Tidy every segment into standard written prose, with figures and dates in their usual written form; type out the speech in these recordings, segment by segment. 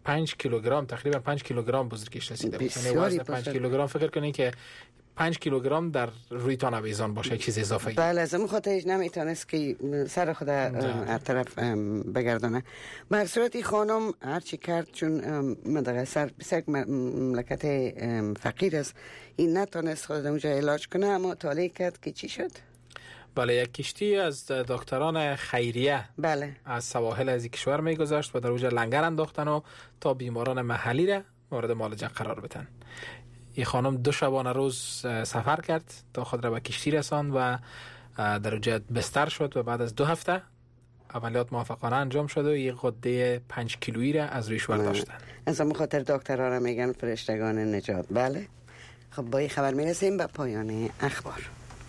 5 کیلوگرم، تقریبا 5 کیلوگرم بزرگیش رسیده بود. یعنی وزن 5 کیلوگرم، فکر کنین که 5 کیلوگرم در روی تان آویزان باشه، چیز اضافه. بله، از اون خاطرش نمیتونست که سر خود هر طرف بگردانه. بر صورتی خانم هرچی کرد، چون مدغسر بسیار مملکت فقیر است، این نتونست خود اونجا علاج کنه، اما طالع کرد که چی شد؟ بله، یک کشتی از دکتران خیریه بله از سواحل از کشور میگذشت و در اونجا لنگر انداختن و تا بیماران محلی را مورد معالجه قرار بدن. این خانم 2 شبانه روز سفر کرد تا خود را به کشتی رساند و در اونجا بستر شد و بعد از 2 هفته عملیات موفقانه انجام شد و یک غده 5 کیلویی را از رویش برداشتن. از همون خاطر دکترها را میگن فرشتگان نجات. بله، خب با این خبر میرسیم به پایان اخبار.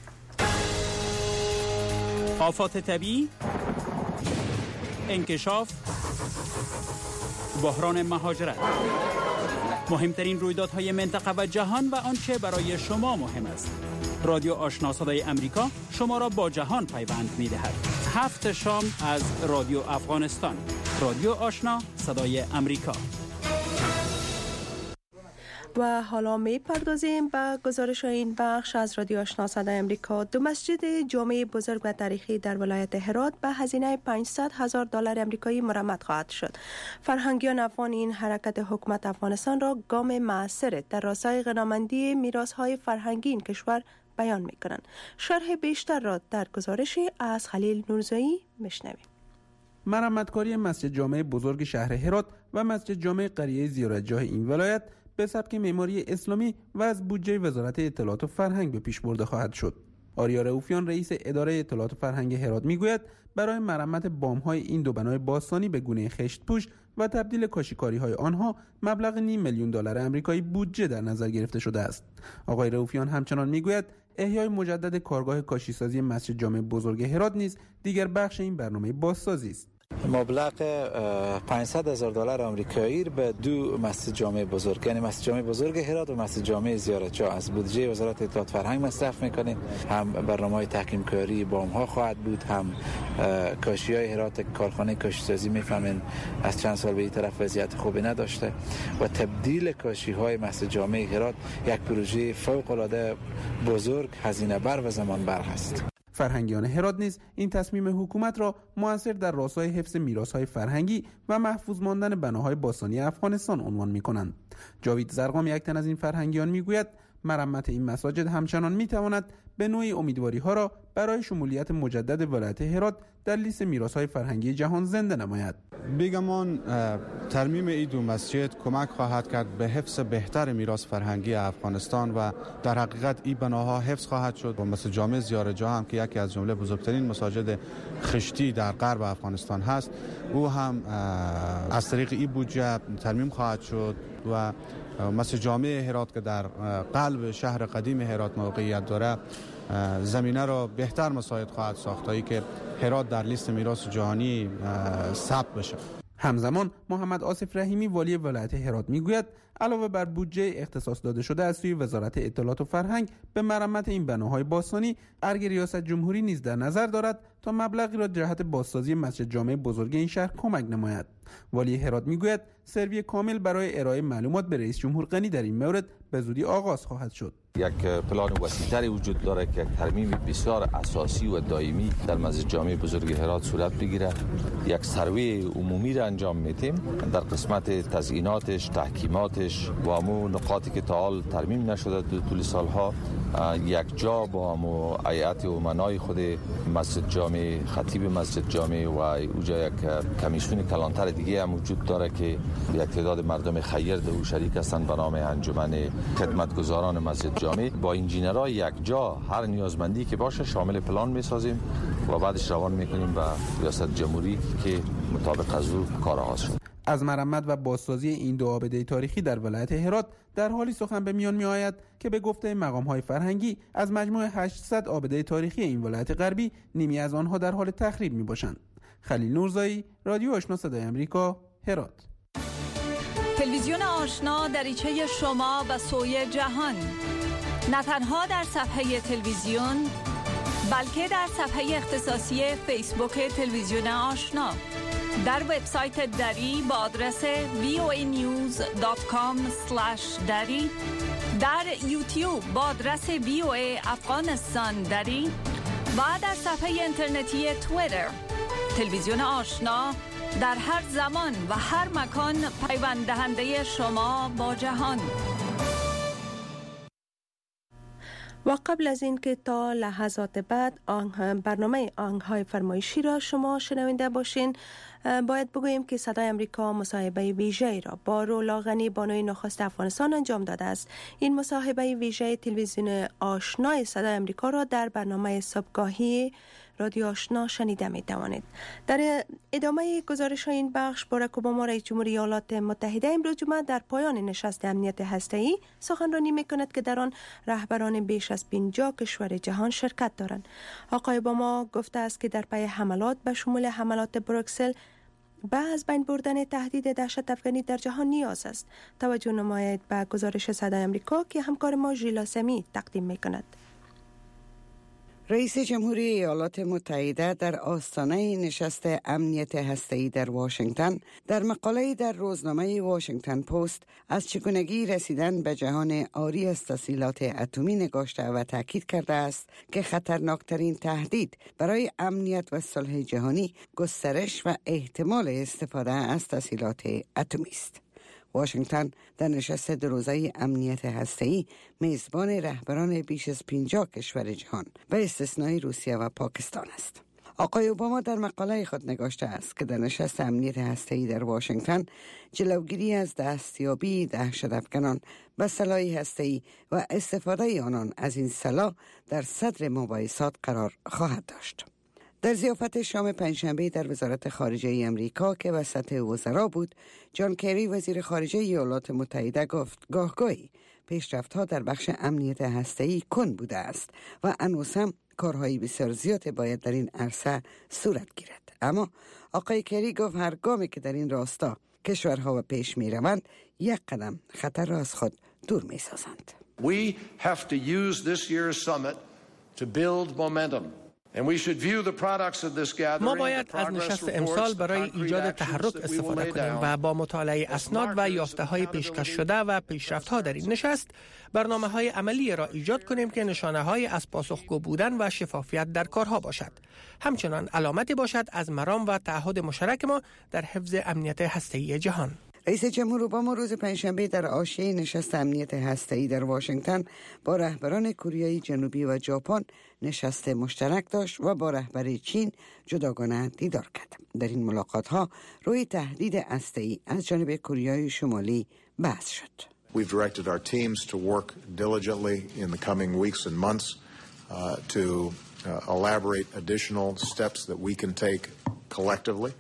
آفات طبیعی، انکشاف، بحران مهاجرت، مهمترین رویدادهای منطقه و جهان و آنچه برای شما مهم است. رادیو آشنا صدای امریکا شما را با جهان پیوند می‌دهد. 7 شام از رادیو افغانستان. رادیو آشنا صدای امریکا. و حالا می پردازیم به گزارش این بخش از رادیو آشنا صدای امریکا. 2 مسجد جامع بزرگ و تاریخی در ولایت هرات به هزینه $500,000 امریکایی مرمت خواهد شد. فرهنگیان افغان این حرکت حکومت افغانستان را گام موثر در راستای غنامندی میراث‌های فرهنگی این کشور بیان می‌کنند. شرح بیشتر را در گزارشی از خلیل نورزایی میشنویم. مرمتکاری مسجد جامع بزرگ شهر هرات و مسجد جامع قریه زیارتگاه این ولایت به سبک معماری اسلامی و از بودجه وزارت اطلاعات و فرهنگ به پیش برده خواهد شد. آریا رئوفیان رئیس اداره اطلاعات و فرهنگ هرات میگوید برای مرمت بام‌های این 2 بنای باستانی به گونه خشت‌پوش و تبدیل کاشی‌کاری‌های آنها مبلغ $500,000 آمریکایی بودجه در نظر گرفته شده است. آقای رئوفیان همچنان میگوید احیای مجدد کارگاه کاشی‌سازی مسجد جامع بزرگ هرات نیز دیگر بخش این برنامه بازسازی است. مبلغ $500,000 آمریکایی به 2 مسجد جامع بزرگ، یعنی مسجد جامع بزرگ هرات و مسجد جامع زیارتگاه از بودجه وزارت اطلاعات فرهنگ مصرف میکنیم. هم برنامه‌های تحکیم کاری بام‌ها خواهد بود، هم کاشی‌های هرات کارخانه کاشی‌سازی میفهمین از چند سال به این طرف وضعیت خوبی نداشته و تبدیل کاشی‌های مسجد جامع هرات یک پروژه فوق‌العاده بزرگ، هزینه بر و زمان بر است. فرهنگیان هرات نیز این تصمیم حکومت را مؤثر در راستای حفظ میراث‌های فرهنگی و محفوظ ماندن بناهای باستانی افغانستان عنوان می‌کنند. جاوید زرقام، یک تن از این فرهنگیان، میگوید مرمت این مساجد همچنان میتواند به نوعی امیدواری‌ها را برای شمولیت مجدد ولایت هرات در لیست میراث‌های فرهنگی جهان زنده نماید. بیگمان ترمیم این 2 مسجد کمک خواهد کرد به حفظ بهتر میراث فرهنگی افغانستان و در حقیقت این بناها حفظ خواهد شد. و مسجد جامع زیارتگاه هم که یکی از جمله بزرگترین مساجد خشتی در غرب افغانستان هست، او هم از طریق این بودجه ترمیم خواهد شد و مسجد جامع هرات که در قلب شهر قدیم هرات موقعیت داره زمینه را بهتر مساعد خواهد ساخت تا اینکه هرات در لیست میراث جهانی ثبت بشه. همزمان محمد آصف رحیمی والی ولایت هرات میگوید علاوه بر بودجه اختصاص داده شده از سوی وزارت اطلاعات و فرهنگ به مرمت این بناهای باستانی، ارگ ریاست جمهوری نیز در نظر دارد تا مبلغی را جهت بازسازی مسجد جامع بزرگ این شهر کمک نماید. والی هرات میگوید سروی کامل برای ارائه معلومات به رئیس جمهور غنی در این مورد به زودی آغاز خواهد شد. یک پلان وسیع‌تری وجود داره که یک ترمیم بسیار اساسی و دائمی در مسجد جامع بزرگ هرات صورت بگیره. یک سروی عمومی را انجام میدیم در قسمت تزییناتش، تحکیماتش و همون نقاطی که تا حال ترمیم نشده در طول سالها یک جا با همون هیئت امنای خود مسجد جامع، خطیب مسجد جامع و اونجا یک کمیسیون کلانتر دیگه هم وجود داره که یک تعداد مردم خیر در او شریک هستند به نام انجمن خدمتگزاران مسجد جامع. با انجینرها یک جا هر نیازمندی که باشه شامل پلان میسازیم و بعدش روان میکنیم به ریاست جمهوری که مطابق از او کار آغاز شد. از مرمت و بازسازی این 2 آبده تاریخی در ولایت هرات در حالی سخن به میان میآید که به گفته مقام‌های فرهنگی از مجموع 800 آبده تاریخی این ولایت غربی نیمی از آنها در حال تخریب میباشند. خلیل نورزایی، رادیو آشنا صدای امریکا، هرات. تلویزیون آشنا دریچه شما و سوی جهان، نه تنها در صفحه تلویزیون بلکه در صفحه اختصاصی فیسبوک تلویزیون آشنا. در وبسایت دری با آدرس voanews.com/dari، در یوتیوب با آدرس VOA افغانستان دری و در صفحه اینترنتی توییتر. تلویزیون آشنا در هر زمان و هر مکان پیوند دهنده شما با جهان. و قبل از این که تا لحظات بعد برنامه آهنگ‌های فرمایشی را شما شنونده باشین، باید بگوییم که صدای امریکا مصاحبه ویژه‌ای را با رولا غنی بانوی نخست افغانستان انجام داده است. این مصاحبه ویژه تلویزیون آشنای صدای امریکا را در برنامه صبحگاهی رادیو آشنا شنیده می توانید. در ادامه گزارش این بخش، باراک اوباما رئیس جمهوری ایالات متحده امروز جمعه در پایان نشست امنیت هسته‌ای سخنرانی می‌کند که در آن رهبران بیش از 50 کشور جهان شرکت دارند. آقای اوباما گفته است که در پی حملات به شمول حملات بروکسل به از بین بردن تهدید دهشت افغانی در جهان نیاز است. توجه نمایید به گزارش صدای امریکا که همکار ما ژیلا سمی تقدیم می‌کند. رئیس جمهوری ایالات متحده در آستانه نشست امنیت هسته‌ای در واشنگتن در مقاله‌ای در روزنامه واشنگتن پست از چگونگی رسیدن به جهان عاری از تسلیحات اتمی نگاشته و تاکید کرده است که خطرناکترین تهدید برای امنیت و صلح جهانی گسترش و احتمال استفاده از تسلیحات اتمی است. واشنگتن در نشست دو روزه امنیت هسته‌ای میزبان رهبران بیش از 50 کشور جهان به استثنای روسیه و پاکستان است. آقای اوباما در مقاله خود نگاشته است که در نشست امنیت هسته‌ای در واشنگتن جلوگیری از دستیابی دهشت افکنان به سلاح هسته‌ای و استفاده آنان از این سلاح در صدر مباحثات قرار خواهد داشت. در ضیافت شام پنجشنبه در وزارت خارجه امریکا که وسط وزرا بود، جان کری وزیر خارجه ایالات متحده گفت گاهگاهی پیشرفت‌ها در بخش امنیت هسته‌ای کند بوده است و هنوز هم کارهای بسیار زیاد باید در این عرصه صورت گیرد. اما آقای کری گفت هر گامی که در این راستا کشورها و پیش می‌روند، یک قدم خطر را از خود دور می‌سازند. We have to use this year's summit to build momentum. ما باید از نشست امسال برای ایجاد تحرک استفاده کنیم و با مطالعه اسناد و یافته‌های پیشکش شده و پیشرفت‌ها در این نشست برنامه‌های عملی را ایجاد کنیم که نشانه‌های از پاسخگو بودن و شفافیت در کارها باشد. همچنان علامتی باشد از مرام و تعهد مشترک ما در حفظ امنیت هسته‌ای جهان. رئیس جمهور اوباما روز پنجشنبه در حاشیه نشست امنیت هسته‌ای در واشنگتن با رهبران کره جنوبی و ژاپن نشست مشترک داشت و با رهبر چین جداگانه دیدار کرد. در این ملاقات‌ها روی تهدید هسته‌ای از جانب کره شمالی بحث شد. We've directed our teams to work diligently in the coming weeks and months to elaborate additional steps that we can take collectively.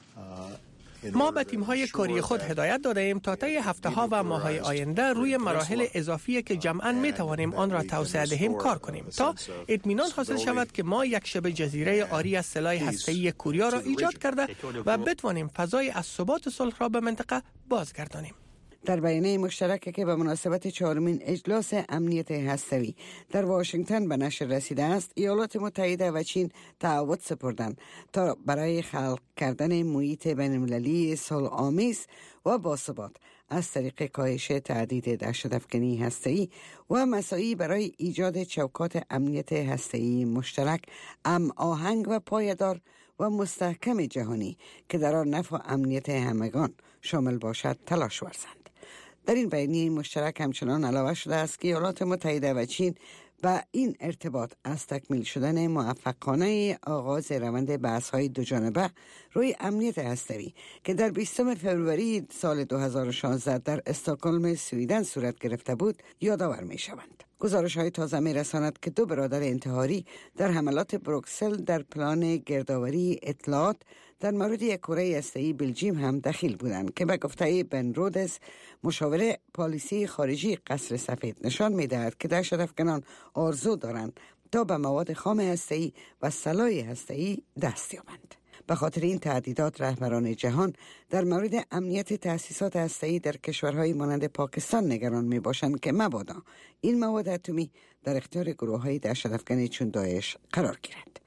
ما به تیم‌های کاری خود هدایت داده ایم تا طی هفته‌ها و ماه‌های آینده روی مراحل اضافی که جمعاً می‌توانیم آن را توسعه دهیم کار کنیم تا اطمینان حاصل شود که ما یک شبه جزیره عاری از سلاح هسته‌ای کره را ایجاد کرده و بتوانیم فضای از ثبات صلح را به منطقه بازگردانیم. در بیانیه مشترکی که به مناسبت 4مین اجلاس امنیت هسته‌ای در واشنگتن به نشر رسیده است، ایالات متحده و چین تعهد سپردند تا برای خلق کردن محیط بین‌المللی صلح‌آمیز و باثبات از طریق کاهش تهدید دهشت‌افکنی هسته‌ای و مساعی برای ایجاد چوکات امنیت هسته‌ای مشترک، هماهنگ و پایدار و مستحکم جهانی که در آن نفع امنیت همگان شامل باشد تلاش ورزند. در این بیانیه مشترک همچنان علاوه شده است که ایالات متحده و چین و این ارتباط از تکمیل شدن موفقانه آغاز روند بحث‌های دوجانبه روی امنیت هسته‌ای که در 20 فوریه سال 2016 در استکهلم سوئیدن صورت گرفته بود یادآور می‌شوند. گزارش‌های تازه می‌رساند که دو برادر انتحاری در حملات بروکسل در پلان گردآوری اطلاعات در مورد یک کره هسته‌ای بلژیم هم دخیل بودند که به گفته بن رودز مشاور پالیسی خارجی قصر سفید نشان می‌دهد که دهشت‌افکنان آرزو دارند تا به مواد خام هسته‌ای و سلاح هسته‌ای دست یابند. به خاطر این تهدیدات رهبران جهان در مورد امنیت تأسیسات هسته‌ای در کشورهای مانند پاکستان نگران می‌باشند که مبادا این مواد اتمی در اختیار گروه‌های دهشت‌افکن چون داعش قرار گیرد.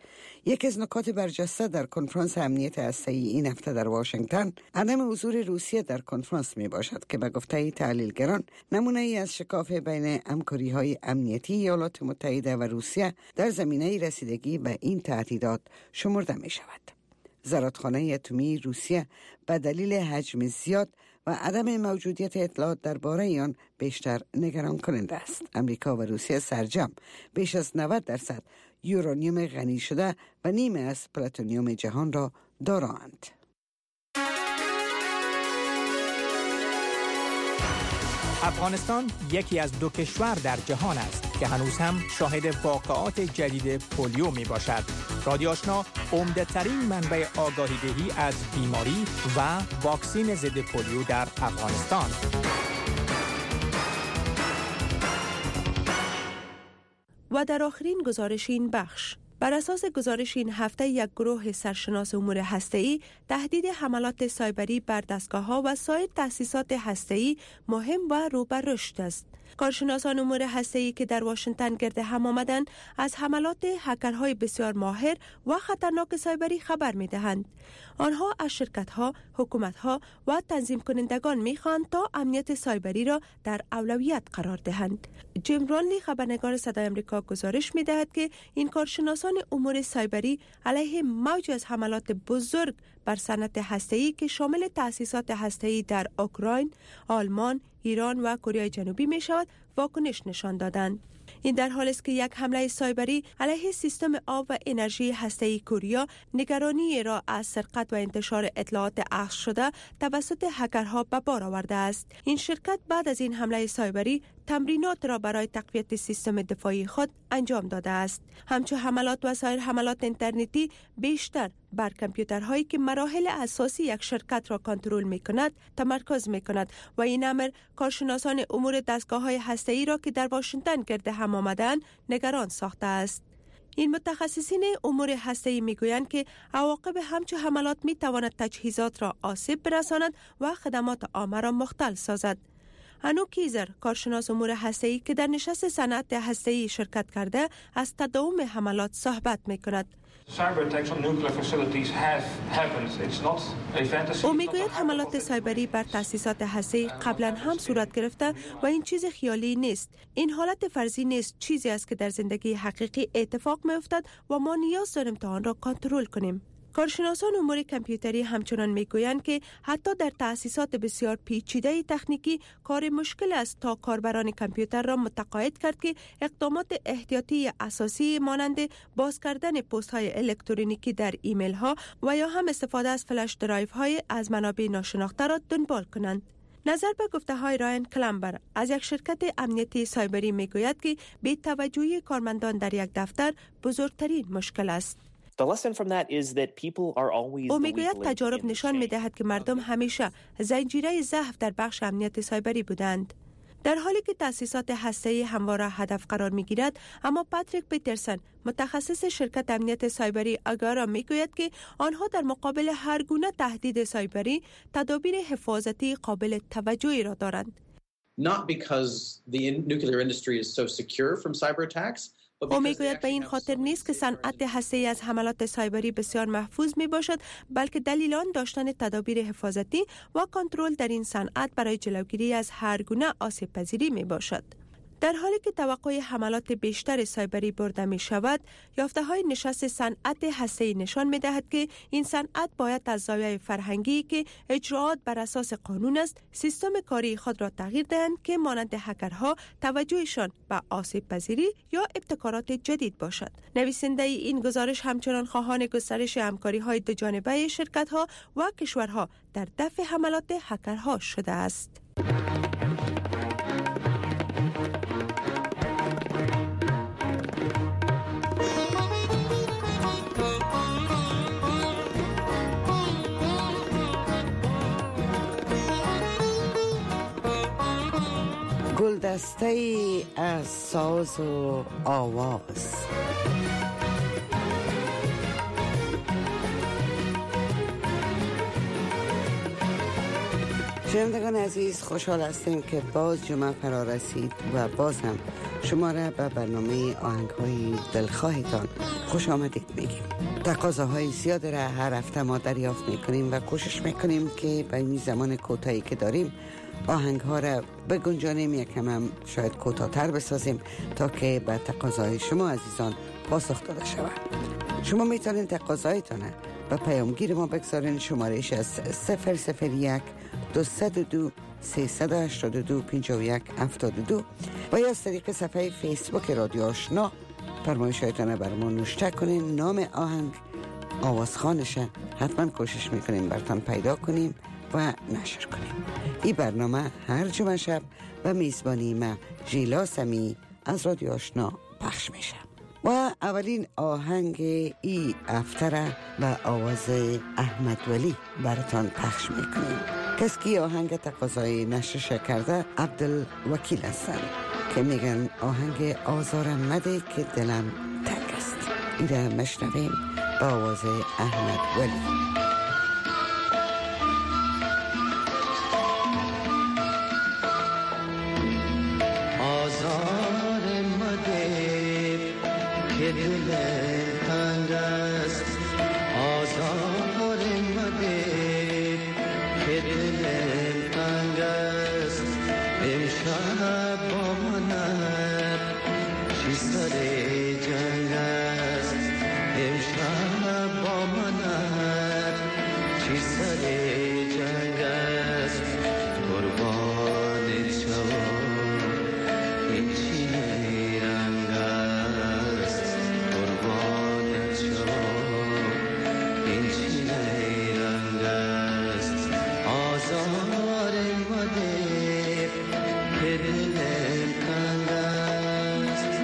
یکی از نکات برجسته در کنفرانس امنیت هسته‌ای این هفته در واشنگتن عدم حضور روسیه در کنفرانس می باشد که به گفته تحلیلگران نمونه ای از شکاف بین همکاری‌های امنیتی ایالات متحده و روسیه در زمینه رسیدگی به این تهدیدات شمرده می شود. زرادخانه اتمی روسیه به دلیل حجم زیاد و عدم موجودیت اطلاعات درباره آن بیشتر نگران کننده است. امریکا و روسیه سرجم بیش از 90% یورانیوم غنی شده و نیمه از پلاتونیوم جهان را دارند. افغانستان یکی از 2 کشور در جهان است که هنوز هم شاهد واقعات جدید پولیو می باشد. رادیو آشنا عمده ترین منبع آگاهی دهی از بیماری و واکسین ضد پولیو در افغانستان. و در آخرین گزارش این بخش، بر اساس گزارش این هفته یک گروه سرشناس امور هسته‌ای تهدید حملات سایبری بر دستگاه‌ها و سایر تأسیسات هسته‌ای مهم و رو به رشد است. کارشناسان امور هسته‌ای که در واشنگتن گرد هم آمدند از حملات هکرهای بسیار ماهر و خطرناک سایبری خبر می‌دهند. آنها از شرکت‌ها، حکومت‌ها و تنظیم کنندگان می‌خواهند تا امنیت سایبری را در اولویت قرار دهند. جیم رانلی خبرنگار صدای آمریکا گزارش می‌دهد که این کارشناسان امور سایبری علیه موج از حملات بزرگ بر صنعت هسته‌ای که شامل تأسیسات هسته‌ای در اوکراین، آلمان، ایران و کره جنوبی می شود واکنش نشان دادند. این در حالی است که یک حمله سایبری علیه سیستم آب و انرژی هسته‌ای کره نگرانی را از سرقت و انتشار اطلاعات اخذ شده توسط هکرها به بار آورده است. این شرکت بعد از این حمله سایبری تمرینات را برای تقویت سیستم دفاعی خود انجام داده است. همچون حملات و سایر حملات اینترنتی بیشتر بر کامپیوترهایی که مراحل اساسی یک شرکت را کنترل می‌کند تمرکز می‌کند و این امر کارشناسان امور دستگاه‌های هسته‌ای را که در واشنگتن گرد هم آمدند نگران ساخته است. این متخصصین امور هسته‌ای میگویند که عواقب همچون حملات می‌تواند تجهیزات را آسیب برساند و خدمات عامه را مختل سازد. انو کیزر، کارشناس امور هسته‌ای که در نشست صنعت هسته‌ای شرکت کرده، از تداوم حملات صحبت می‌کند. او میگوید حملات سایبری بر تأسیسات هسته‌ای قبلا هم صورت گرفته و این چیز خیالی نیست. این حالت فرضی نیست، چیزی است که در زندگی حقیقی اتفاق می‌افتد و ما نیاز داریم تا آن را کنترل کنیم. کارشناسان امور کامپیوتری همچنان میگویند که حتی در تأسیسات بسیار پیچیده تکنیکی کار مشکل است تا کاربران کامپیوتر را متقاعد کرد که اقدامات احتیاطی اساسی مانند باز کردن پست های الکترونیکی در ایمیل ها و یا هم استفاده از فلش درایو های از منابع ناشناخته را دنبال کنند. نظر به گفته های رایان کلمبر از یک شرکت امنیتی سایبری میگوید که بی توجهی کارمندان در یک دفتر بزرگترین مشکل است. او میگوید تجارب نشان میدهد که مردم همیشه زنجیره ضعف در بخش امنیت سایبری بودند. در حالی که تأسیسات هسته‌ای همواره هدف قرار میگیرد، اما پاتریک پیترسن، متخصص شرکت امنیت سایبری آگارا میگوید که آنها در مقابل هر گونه تهدید سایبری تدابیر حفاظتی قابل توجهی را دارند. او میگوید به این خاطر نیست که صنعت هسته‌ای از حملات سایبری بسیار محفوظ می باشد، بلکه دلیل آن داشتن تدابیر حفاظتی و کنترل در این صنعت برای جلوگیری از هر گونه آسیب پذیری می باشد. در حالی که توقع حملات بیشتر سایبری برده می شود، یافته‌های نشست صنعت هسته‌ای نشان می دهد که این صنعت باید از زاویه فرهنگی که اجراعات بر اساس قانون است، سیستم کاری خود را تغییر دهند که مانند هکرها توجهشان به آسیب پذیری یا ابتکارات جدید باشد. نویسنده این گزارش همچنان خواهان گسترش همکاری‌های دوجانبه شرکت‌ها و کشورها در دفع حملات هکرها شده است. گلدسته از ساز و آواز. شنوندگان عزیز، خوشحال هستیم که باز جمعه فرا رسید و باز هم شما را به برنامه آهنگ‌های دلخواهتان خوش آمدید میگیم. تقاضاهای زیاد را هر هفته ما دریافت میکنیم و کوشش میکنیم که به این زمان کوتاهی که داریم آهنگ‌ها را بگنجانیم، یکم هم شاید کوتاه‌تر بسازیم تا که به تقاضاهای شما عزیزان پاسخ داده شود. شما میتونید تقاضایتان به پیامگیر ما بگذارین. شمارش از 001 202 382 51 72 و یا از طریق صفحه فیسبوک رادیو آشنا فرمایشاتون بر ما نوشته کنین. نام آهنگ، آوازخوانش حتما کوشش میکنیم براتون پیدا کنیم و نشر کنیم. این برنامه هر جمعه شب و میزبانی ما ژیلا سمی از رادیو آشنا پخش میشه و اولین آهنگ ای افتره و آواز احمد ولی براتون پخش میکنیم. کسی که آهنگ تقاضای نشرش کرده عبدالوکیل هستن که میگن آهنگ آزارم مده که دلم تنگ است. ایره مشنویم با آواز احمد ولی. دل تنگ است، آزار مده که دل تنگ است. امشب با من چی سر جنگ است، امشب با من چی سر جنگ است. قربان شما این چی رنگ است، قربان شما این چی رنگ است. آزار مده که دل تنگ است.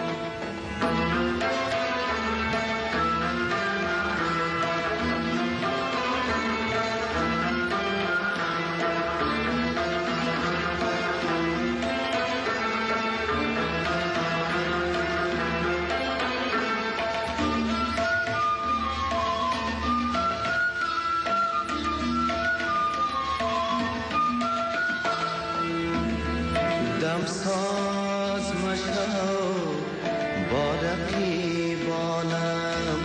دمساز مشو با رقیبانم،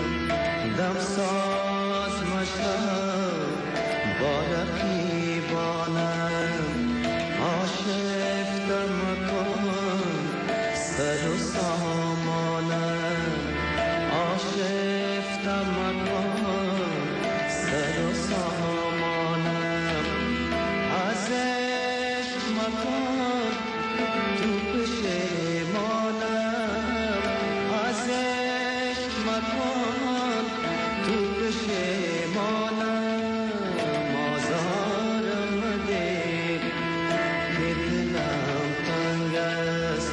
دمساز مشو با رقیبانم. آشفت مکن سر و سامانم، آشفت مکن سر و سامانم. از عشق مکن تو پشیمانم، از عشق مکن تو پشیمانم. آزارم مده که دلم تنگ است،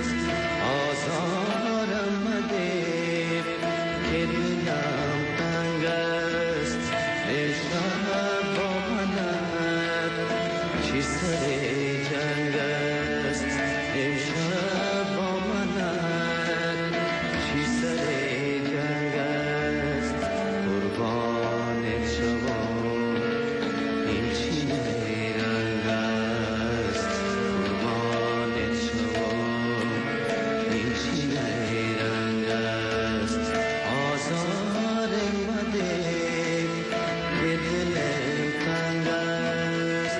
آزارم مده که دلم تنگ است. امشب با من چی سر جنگ است، امشب با من چی سر جنگ است. قربان شما این چی رنگ است، قربان شما این چی رنگ است. آزار مده که دل تنگ است.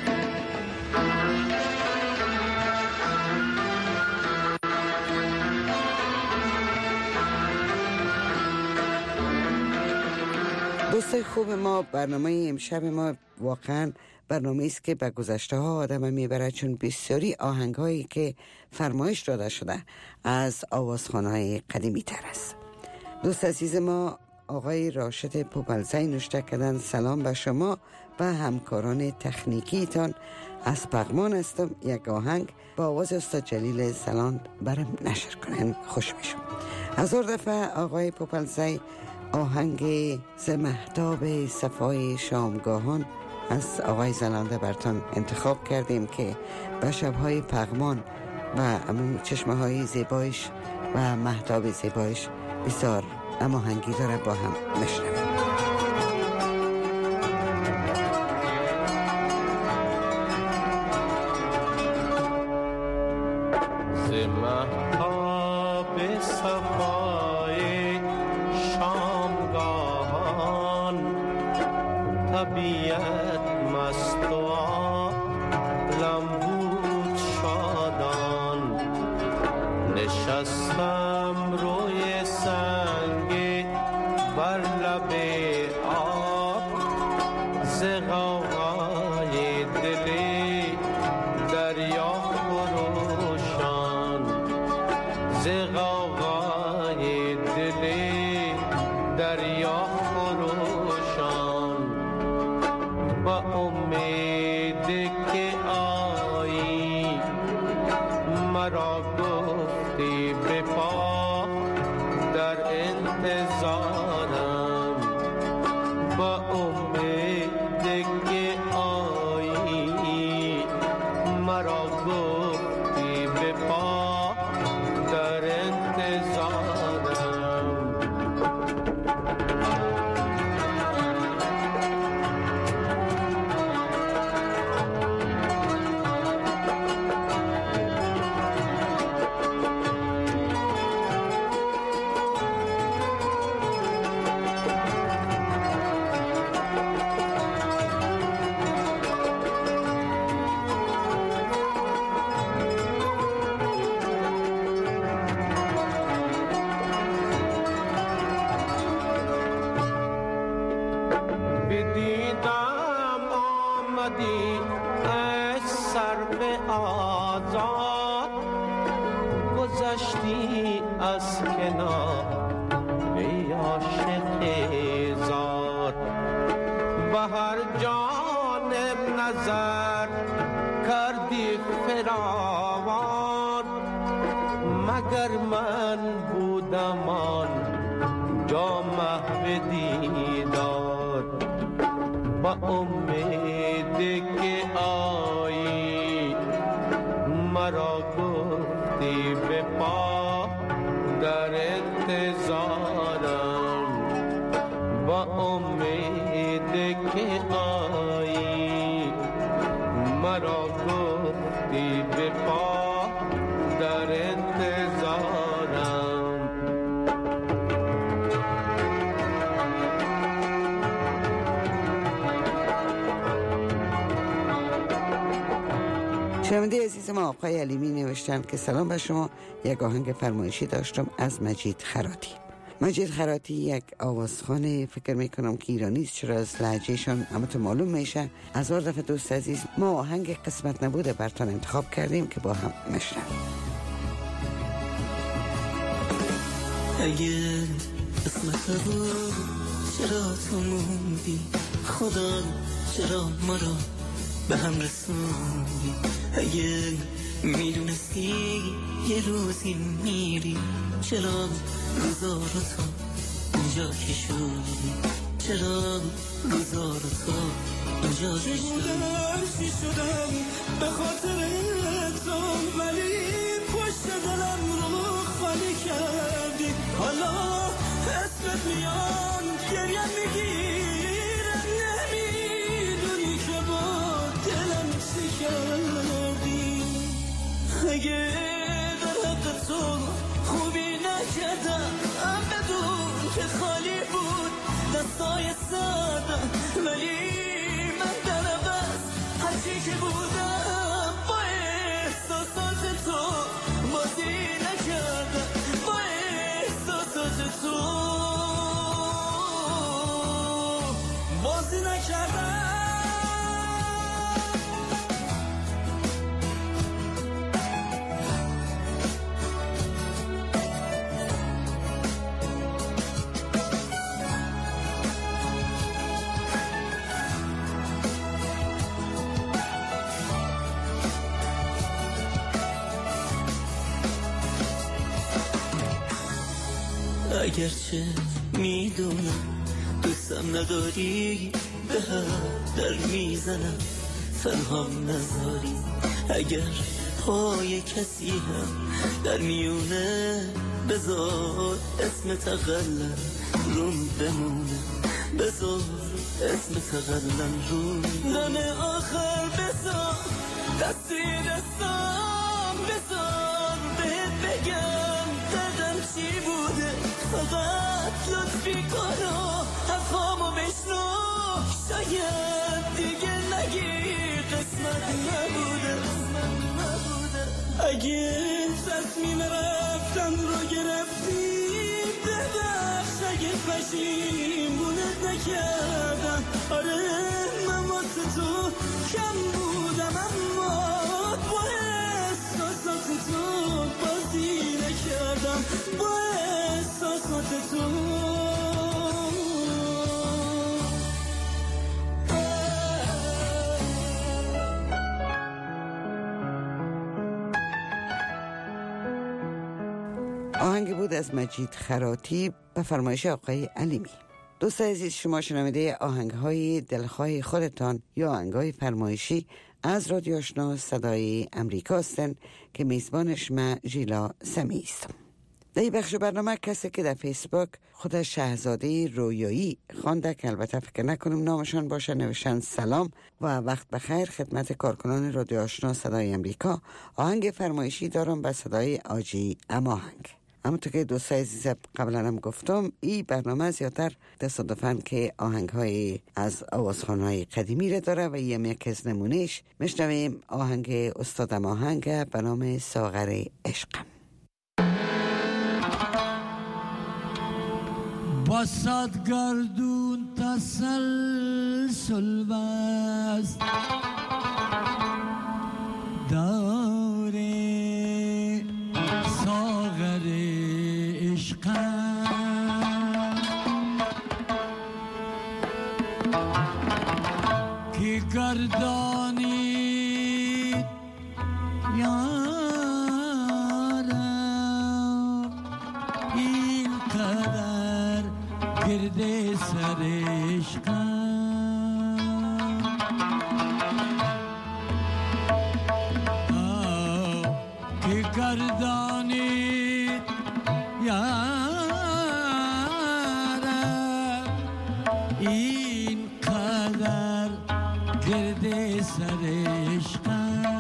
دوستای خوب ما، برنامه امشب ما واقعا برنامه است که به گذشته ها آدم میبره، چون بسیاری آهنگ هایی که فرمایش داده شده از آوازخوان‌های قدیمی تر است. دوست عزیز ما آقای راشد پوپلزی نوشته کردن سلام به شما و همکاران تکنیکیتان، از پغمان هستم. یک آهنگ با آواز استاد جلیل زلان برم نشر کنن، خوش میشم. هزار دفعه آقای پوپلزی آهنگ ز مهتاب صفای شامگاهان از آقای زلنده برتان انتخاب کردیم که به شبهای پغمان و امون چشمه های زیبایش و مهتاب زیبایش بسیار هماهنگی داره. با هم نشنویم. ز مهتاب به صفای شامگاهان طبیعت مست و عالم بود شادان نشستم روی سنگ بر لب آب ز غوغای دل دریا خروشان ز غوغای دل دریا خروشان با امید که آیی مرا گفتی به پا در انتظارم با امید که آیی مرا گفتی به پا در انتظارم بدیدم آمدی ای سرو آزاد گذشتی از کنار ای عاشق زار به هر جانب نظر کردی فراوان مگر من بودم آن جا محو دیدار با امید که آیی مرا گفتی به پا در انتظارم با امید که آیی مرا گفتی به پا در انتظارم شنونده عزیز ما آقای علیمی نوشتن که سلام به شما، یک آهنگ فرمایشی داشتم از مجید خراتی. مجید خراتی یک آوازخوان، فکر میکنم که ایرانی است، چرا از لهجهشان همتون معلوم میشه. از هر دفعه دوست عزیز ما آهنگ قسمت نبوده براتون انتخاب کردیم که با هم میشنویم. اگه قسمت نبود چرا تو موندی خدا چرا ما رو به هم رسوندی اگه میدونستی یه روزی میری چرا روزا رو تو اینجا کشوندی چرا روزا رو تو اینجا کشوندی شدم به خاطر تو ولی پشت دلم رو خالی کردی حالا اسمت میان گریه میگیرم نمیدونی که با دلم چی کردی اگه در حق تو خوبی نکردم بدون که خالی بود دستای سردم ولی من در عوض هرچی که بودم با احساسات تو بازی نکردم با احساسات تو بازی نکردم اگرچه میدونم دوستم نداری به هر در میزنم تنهام نذاری اگر پای کسی هم در میونه بذار اسم تقلم روم بمونه بذار اسم تقلم روم دم آخر بذار دستی دستم بذار بهت بگم دردم اگه تصمیم رفتن رو گرفتی ببخش اگه پشیمونت نکردم. آره من واسه تو کم بودم اما با احساسات تو بازی نکردم، با احساسات تو. آهنگ بود از مجید خراتی به فرمایش آقای علیمی. دوست عزیز، شما شنونده آهنگ‌های دلخواه خودتان یا آهنگ‌های فرمایشی از رادیو آشنا صدای امریکا هستند که میزبانش من ژیلا سمی هستم. در این بخش برنامه کسی که در فیسبوک خودش شهزاده رویایی خوانده که البته فکر نکنم نامشان باشه، نوشتن سلام و وقت بخیر خدمت کارکنان رادیو آشنا صدای امریکا. آهنگ فرمایشی دارم به صدای آجی اماهنگ. همونطور که دوستای عزیز قبلا هم گفتم، این برنامه زیادتر تصادفاً که آهنگ‌های از آوازخوان‌های قدیمی را داره و یک از نمونهش میشنویم آهنگ استاد اماهنگ به نام ساغر عشقم. با صد گردون تسلسل بست داره ساغر عشقم که گردانید یارم این قدر گرد سر عشقم که گردانید یارم این قدر گرد سر عشقم.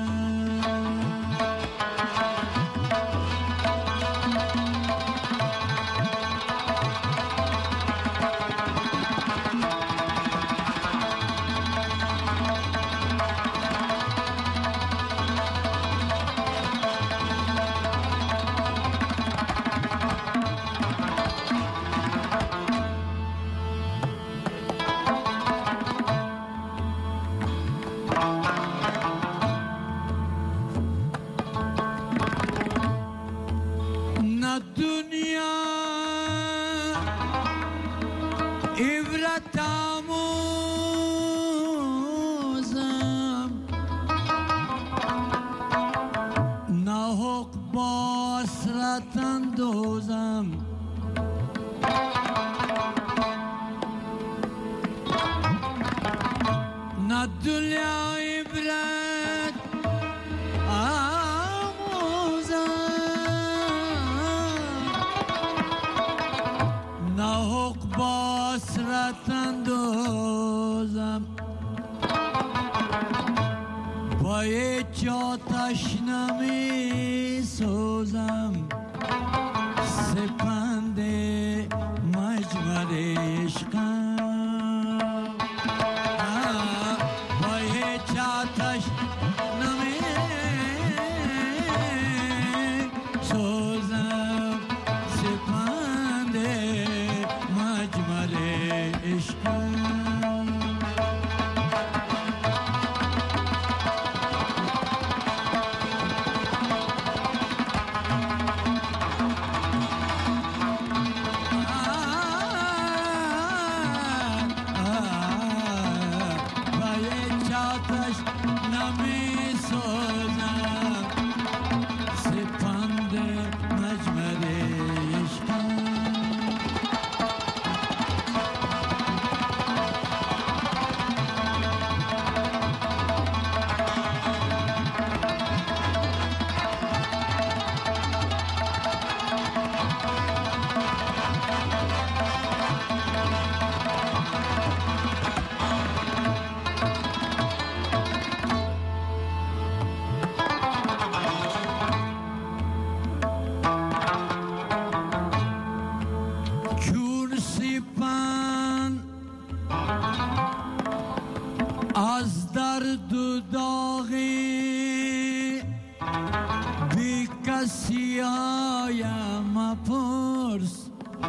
آسیایم مپرس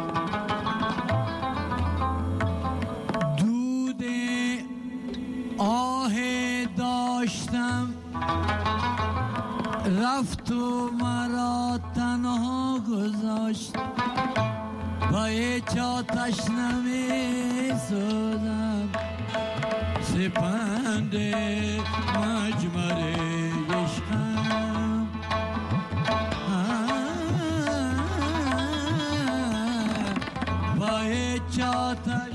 دود آه داشتم رفت و مرا تنها گذاشت با هیچ آتش نمی سوزم سپند مجمر عشقم با هیچ آتش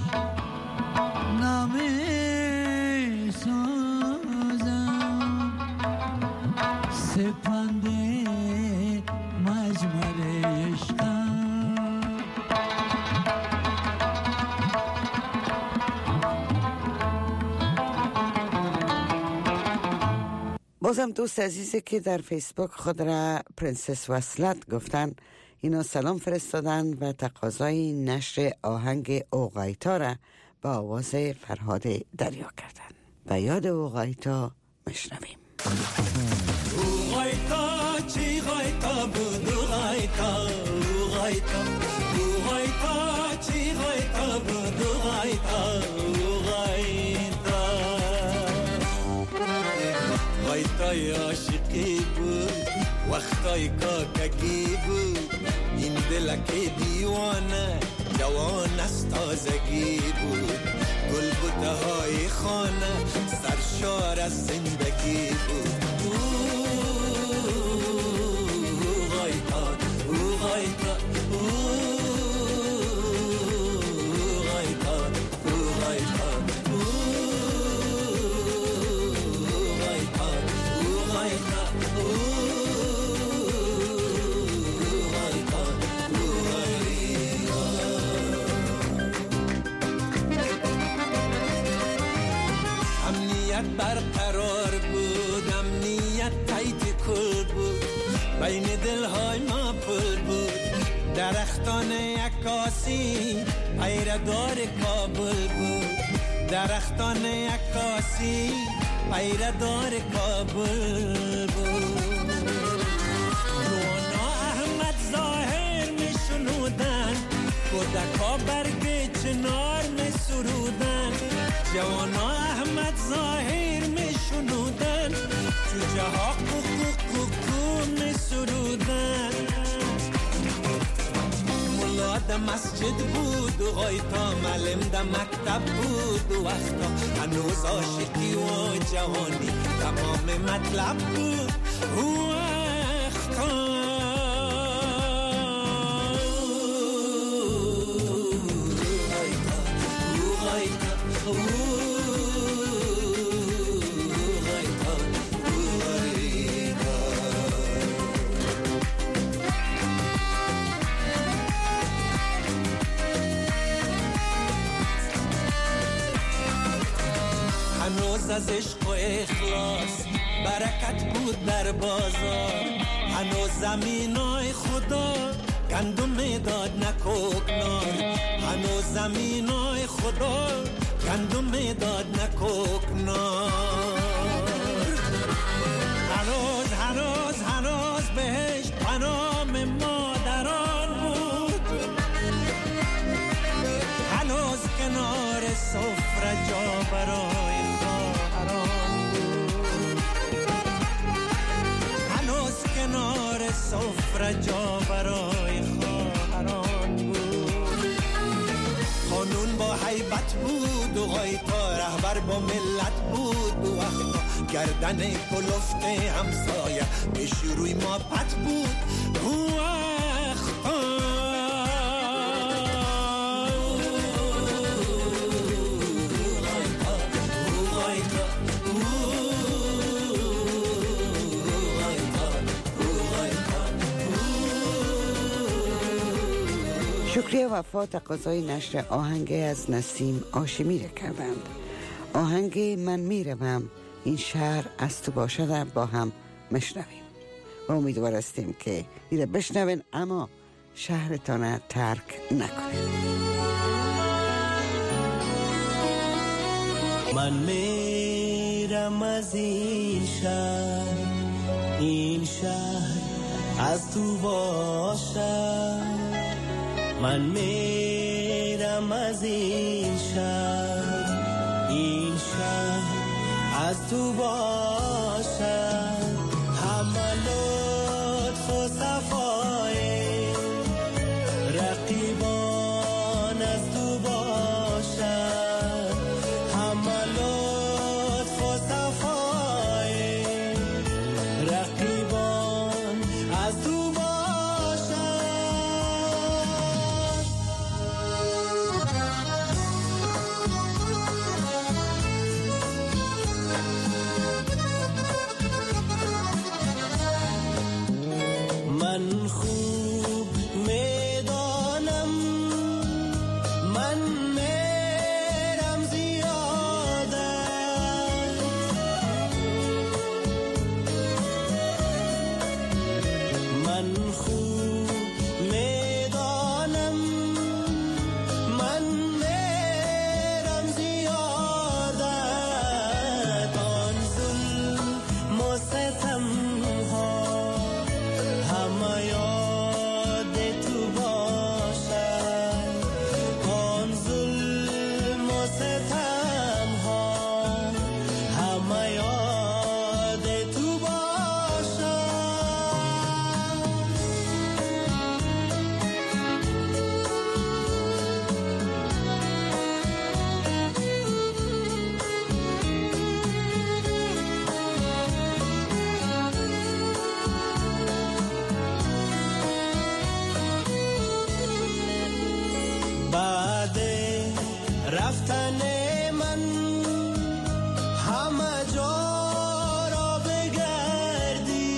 نمی سوزم سپند مجمر عشقم. بازم دوست عزیزی که در فیسبوک خود را پرنسس وصلت گفتن، اینا سلام فرستادن و تقاضای نشر آهنگ اوغایتا را با آواز فرهاد دریا کردن و یاد اوغایتا مشنویم. اوغایتا چی غایتا بود اوغایتا اوغایتا اوغایتا چی غایتا بود اوغایتا اوغایتا غایتای عاشقی بود وقتای کاکگی بود این دلک دیوانه جوان از تازگی بود گلبوته های خانه سرشار از زندگی بود غایتا غایتا برقرار بود امنیت تایت کل بود بین دلهای ما پل بود درختان عکاسی پیردار کابل بود درختان عکاسی پیردار کابل بود جوانا احمد ظاهر می شنودن کودکا برگ چنار می سرودن جوانا احمد ظاهر می شنودن جوجه ها کوکو می سرودن ملا ده مسجد بود و غایتا معلم ده مکتب بود و وقتا هنوز عاشقی و جوانی تمام مطلب بود و وقتا هنوز از عشق و اخلاص برکت بود در بازار هنوز زمینای خدا گندم میداد نکوکنار هنوز زمینای خدا گندم میداد نکوکنار هنوز بهشت پنام مادران بود هنوز کنار سفره جا برای خواهران بود هنوز کنار سفره جا برای خواهران بود قانون با حیبت بود و غایتا رهبر با ملت بود و وقتا گردن کلفت همسایه پیش روی ما پت بود و وقتا شکریه وفا تقاضای نشر آهنگ از نسیم هاشمی را کردند. آهنگ من میروم این شهر از تو باشد با هم مشنویم و امیدوار هستیم که ایره بشنوین اما شهرتان ترک نکنید. من میرم از این شهر از تو باشم، من میرم از این شهر، این شهر از تو باشم، همه لطف و صفای رقیبان از تو باشم، همه لطف و صفای رقیبان از تو من خوب میدانم، من میرم زیاده، من خوب میدانم، من میرم زیاده، آن ظلم و ستم ها همه یاد تو باشد، آن ظلم و ستم ها همه یاد تو باشد. بعد رفتن من همه جا را بگردی،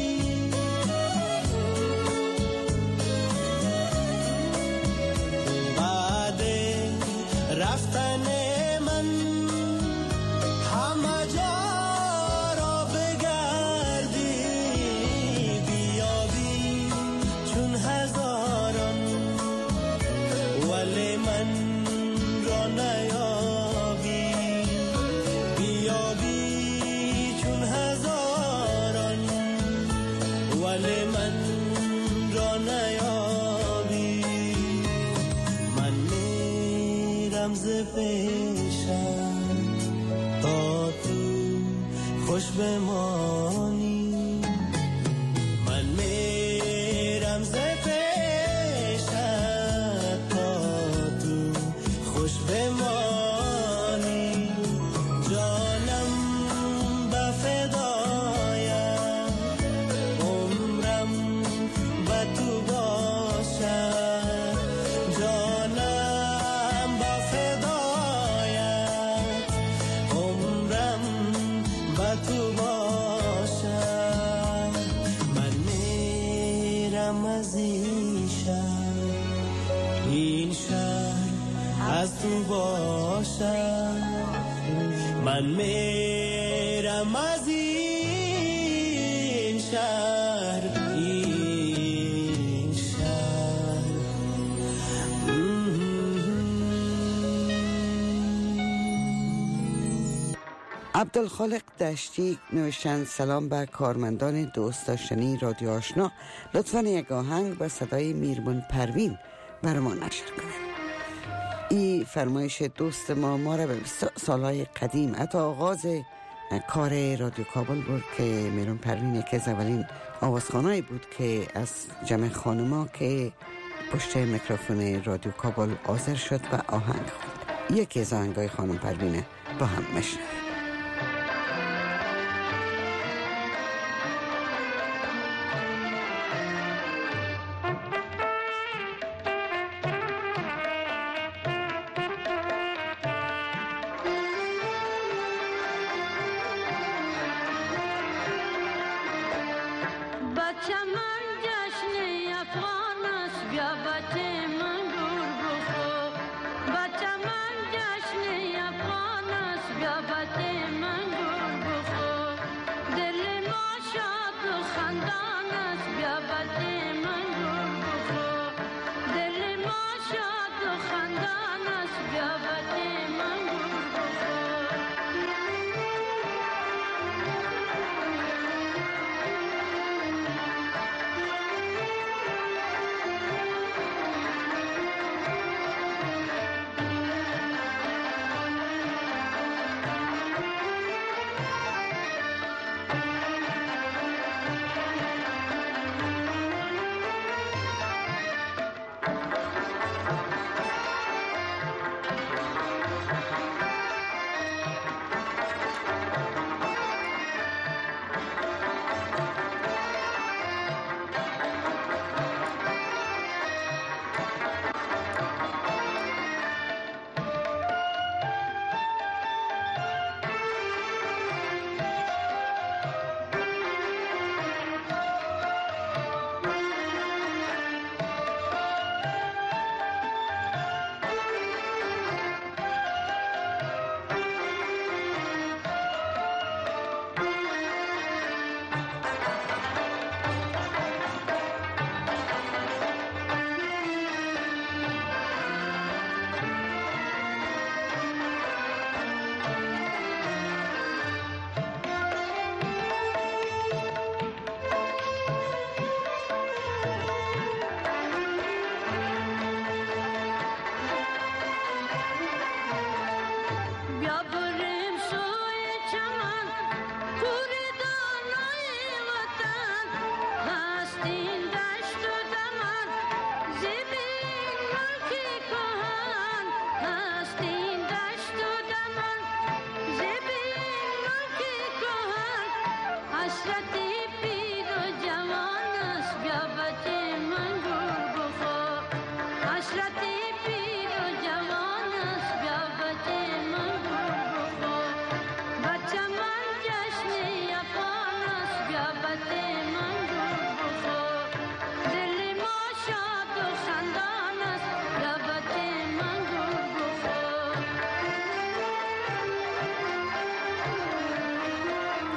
بعد رفتن من همه جا را بگردی، بیابی چون هزاران ولی من را نیابی، بیابی چون هزاران ولی من را نیابی، من میرم ز پیشم تا تو خوش بمانی، من میرم ز خوش بمانی، جانم به فدایم، عمرم به تو باشد، جانم به فدایم، عمرم به تو باشد، من میرم از این شهر، این شهر از تو باشم، من میرم از این شهر، این شهر. عبدالخالق دشتی نوشتن سلام به کارمندان دوست داشتنی رادیو آشنا، لطفاً یک آهنگ به صدای میرمن پروین بر ما نشر کنند. این فرمایش دوست ما را به سالهای قدیم، حتی آغاز کار رادیو کابل بود که میرمن پروین یکی از اولین آوازخوانایی بود که از جمع خانما که پشت میکروفون رادیو کابل حاضر شد و آهنگ خواند. یکی از آهنگای خانم پروین با هم میشنویم.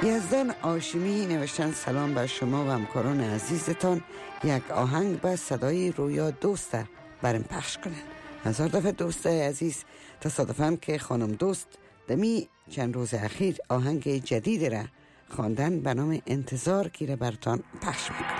یزدان هاشمی نوشتن سلام بر شما و همکاران عزیزتان، یک آهنگ به صدای رویا دوست برام پخش کنن. هزار دفعه دوست عزیز، تصادفاً که خانم دوست دمی چند روز اخیر آهنگ جدید را خواندن به نام انتظار که را براتان پخش میکنه.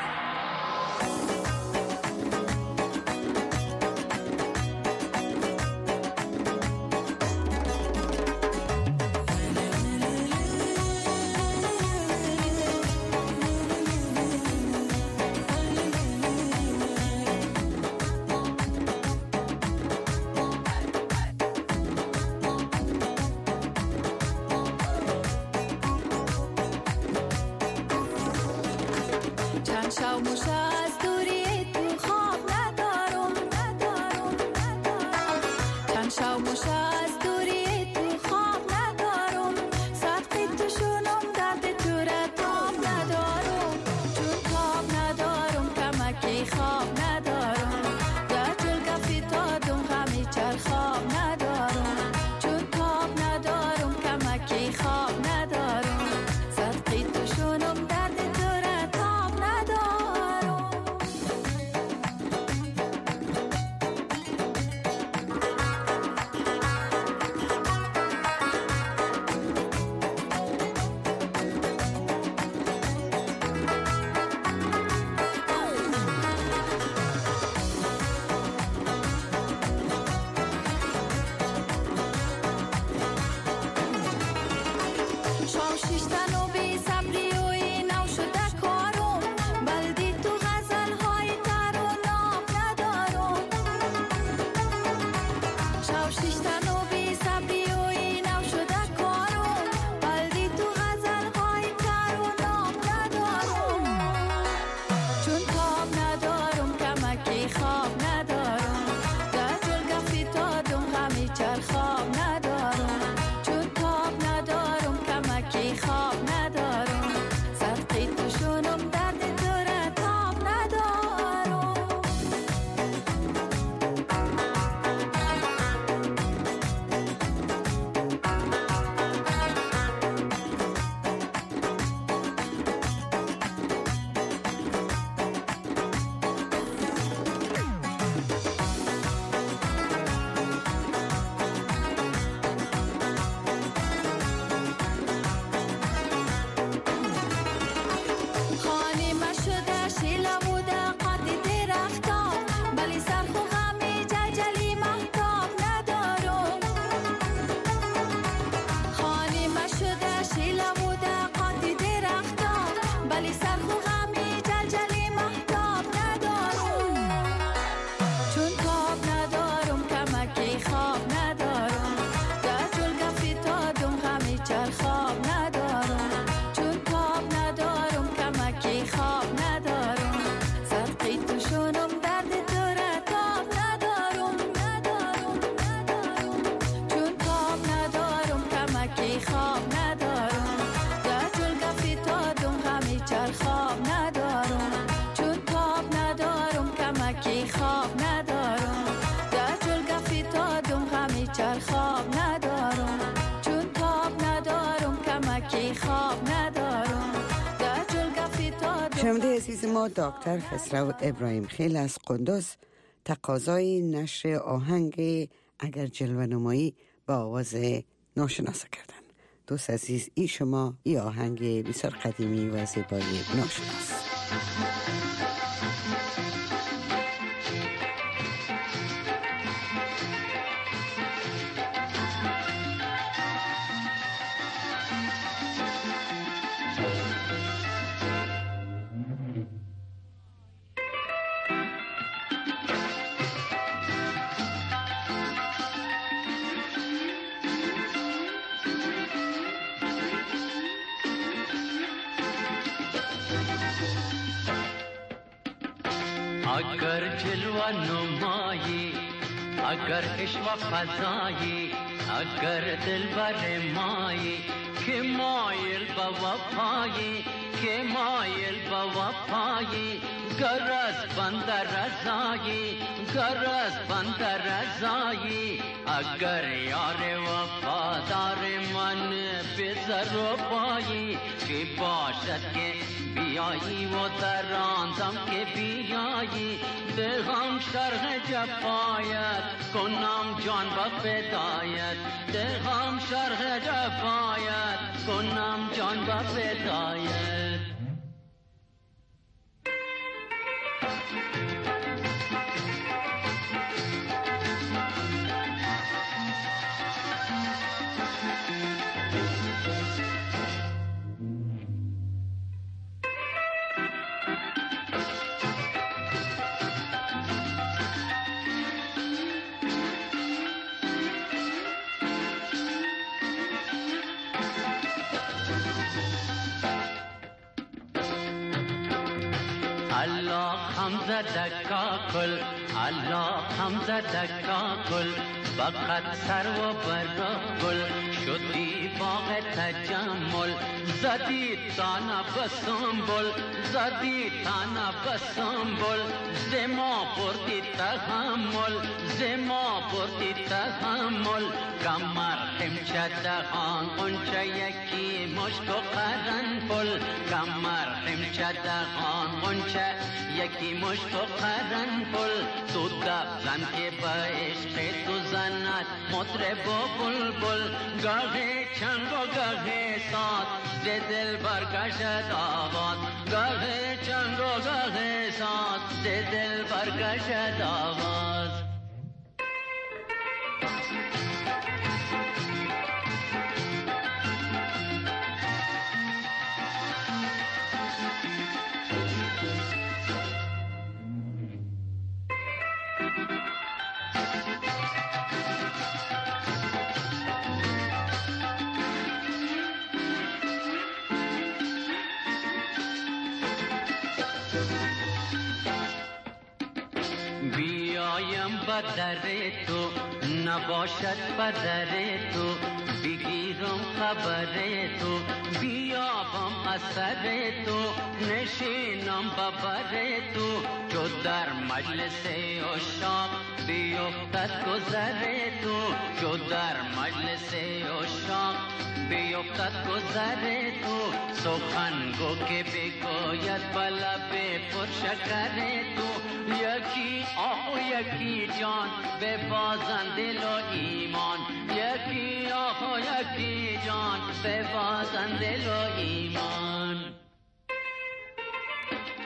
شنونده عزیز ما، دکتر خسرو ابراهیم خیل از قندوز تقاضای نشر آهنگ اگر جلوه نمایی با آواز ناشناسه کردن. دوست عزیز، ای شما ای آهنگ بسیار قدیمی و زیبای ناشناس. اگر جلوه نمایی، اگر عشق و فضایی، اگر دلبر مایی که مایل به وفایی، که مایل به وفایی، گر از بند رضایی، گر از بند رضایی، اگر یار وفادار من به زر و پایی، چی باشد که بیایی و در آنزم که بیایی دلم شرح جفایت کنم جان با فدایت دلم شرح جفایت کنم جان با فدایت دکاکل الله حمزه دکاکل فقط سر و برگل شدی باغ تجمل زدی تانا بسنبل زدی تانا بسنبل زما بردی تحمل زما بردی تحمل کمر همچه دهان اونچه یکی مشک و قرنفل کمر همچه دهان اونچه یکی مشک و قرنفل تو دب زن که با عشق تو زند مطرب و بلبل گاهی چنگ و گاهی سات ز دل برکشد آواز گاهی چنگ و گاهی سات ز دل برکشد آواز بدر تو نباشد بدر تو بگیرم خبر تو بیابم اثر تو نشینم ببر تو چو در مجلس عشاق بیفتد گذر تو چو در مجلس عشاق بیفتد گذر تو سخن گو که بگوید بلب پرشکر تو یکی آه و یکی جان به بازن دل و ایمان یکی آه و یکی جان به بازن دل و ایمان